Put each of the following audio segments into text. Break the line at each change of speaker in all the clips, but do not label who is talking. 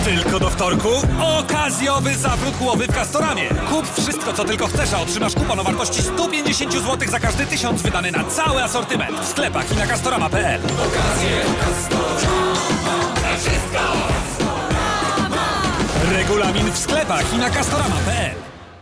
Tylko do wtorku okazjowy zawrót głowy w Castoramie. Kup wszystko, co tylko chcesz, a otrzymasz kupon o wartości 150 zł za każdy 1000 wydany na cały asortyment w sklepach i na castorama.pl. Okazje Castorama, na wszystko! Regulamin w sklepach i na castorama.pl.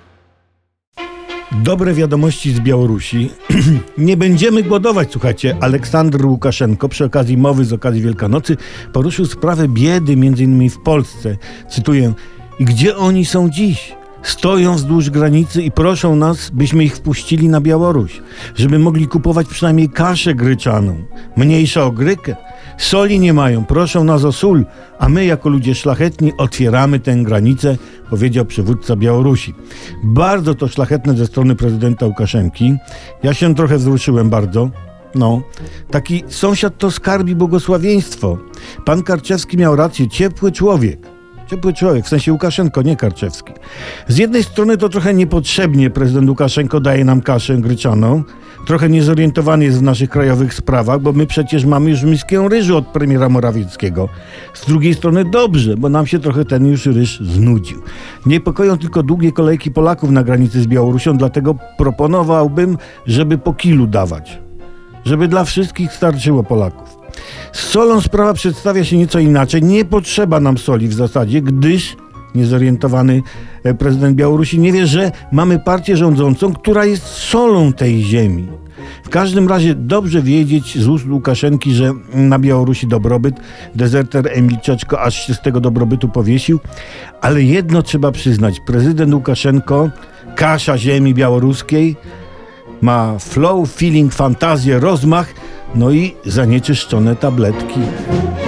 Dobre wiadomości z Białorusi. Nie będziemy głodować, słuchajcie. Aleksandr Łukaszenko przy okazji mowy z okazji Wielkanocy poruszył sprawę biedy m.in. w Polsce. Cytuję: i gdzie oni są dziś? Stoją wzdłuż granicy i proszą nas, byśmy ich wpuścili na Białoruś, żeby mogli kupować przynajmniej kaszę gryczaną. Mniejsza o grykę. Soli nie mają, proszą nas o sól, a my jako ludzie szlachetni otwieramy tę granicę, powiedział przywódca Białorusi. Bardzo to szlachetne ze strony prezydenta Łukaszenki. Ja się trochę wzruszyłem bardzo. Taki sąsiad to skarbi błogosławieństwo. Pan Karczewski miał rację, ciepły człowiek, w sensie Łukaszenko, nie Karczewski. Z jednej strony to trochę niepotrzebnie prezydent Łukaszenko daje nam kaszę gryczaną. Trochę niezorientowany jest w naszych krajowych sprawach, bo my przecież mamy już miskę ryżu od premiera Morawieckiego. Z drugiej strony dobrze, bo nam się trochę ten już ryż znudził. Niepokoją tylko długie kolejki Polaków na granicy z Białorusią, dlatego proponowałbym, żeby po kilu dawać. Żeby dla wszystkich starczyło Polaków. Z solą sprawa przedstawia się nieco inaczej. Nie potrzeba nam soli w zasadzie, gdyż niezorientowany prezydent Białorusi nie wie, że mamy partię rządzącą, która jest solą tej ziemi. W każdym razie dobrze wiedzieć z ust Łukaszenki, że na Białorusi dobrobyt. Dezerter Emil Czeczko aż się z tego dobrobytu powiesił. Ale jedno trzeba przyznać. Prezydent Łukaszenko, kasza ziemi białoruskiej, ma flow, feeling, fantazję, rozmach, no i zanieczyszczone tabletki.